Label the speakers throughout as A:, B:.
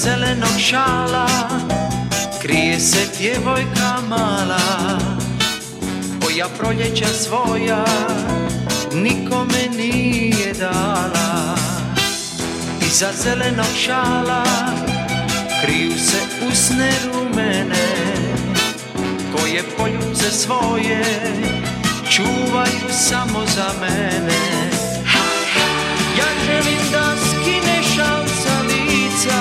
A: zelenog šala krije se djevojka mala, koja proljeća svoja nikome nije dala. Iza zelenog šala kriju se usne rumene, koje poljubce svoje čuvaju samo za mene. Ja želim da skineš šal sa lica,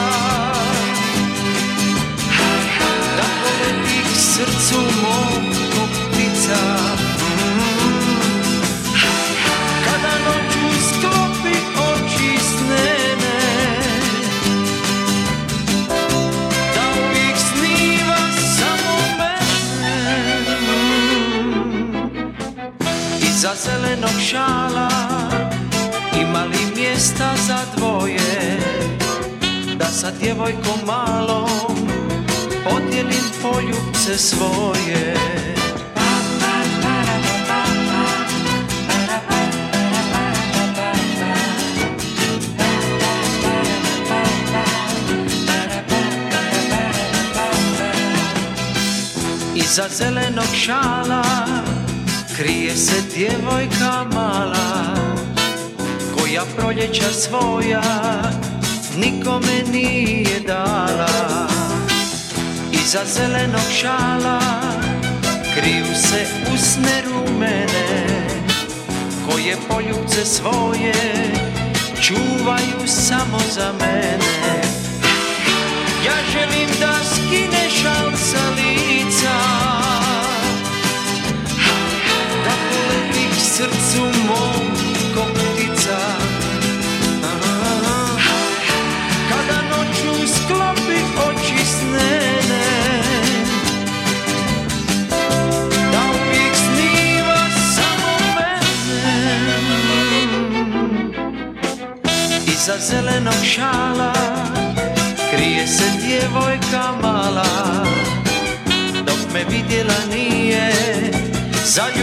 A: da poleti srcu mom ko ptica. Kada noću sklopi oči snene, da uvijek sniva samo mene. Iza zelenog šala ima li mjesta za dvoje, da sa djevojkom malom podijelim poljubce svoje. Iza zelenog šala krije se djevojka mala, koja proljeća svoja nikome nije dala. Iza zelenog šala kriju se usne rumene, koje poljubce svoje čuvaju samo za mene. Ja želim da skineš šal sa lica, da poleti srcu mom ko ptica. Kada noću sklopi oči snene, da uvijek sniva samo mene. Iza zelenog šala krije se djevojka mala, dok me vidjela nije, za